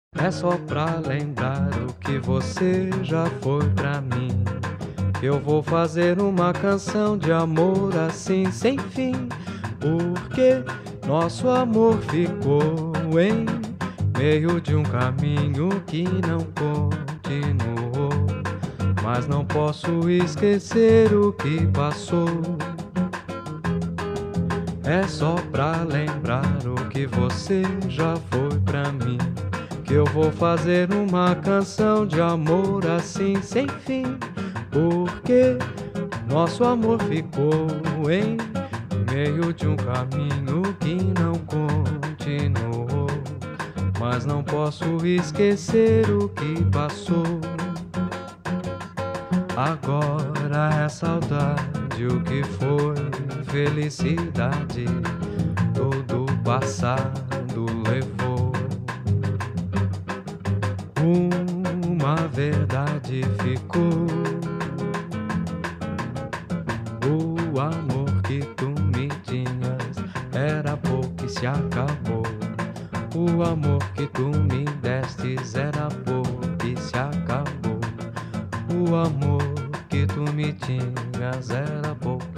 É só pra lembrar o que você já foi pra mim. Eu vou fazer uma canção de amor assim sem fim, porque nosso amor ficou em meio de um caminho que não continuou. Mas não posso esquecer o que passou. É só pra lembrar o que você já foi pra mim, que eu vou fazer uma canção de amor assim sem fim, porque nosso amor ficou em meio de um caminho que não continuou. Mas não posso esquecer o que passou. Agora é saudade, o que foi felicidade, todo passado levou. Uma verdade ficou: o amor que tu me tinhas era pouco e se acabou. O amor que tu me destes era pouco e se acabou. O amor que tu me tinhas era pouco